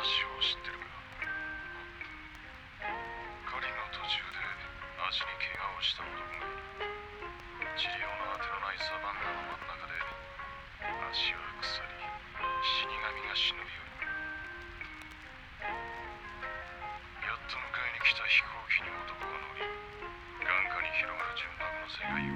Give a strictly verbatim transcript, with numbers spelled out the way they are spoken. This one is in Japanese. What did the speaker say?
話を知ってるか？狩りの途中で足に怪我をした男がいる。治療のあてのないサバンナの真ん中で足は腐り、死神が忍び寄る。やっと迎えに来た飛行機に男が乗り、眼下に広がる純白の世界を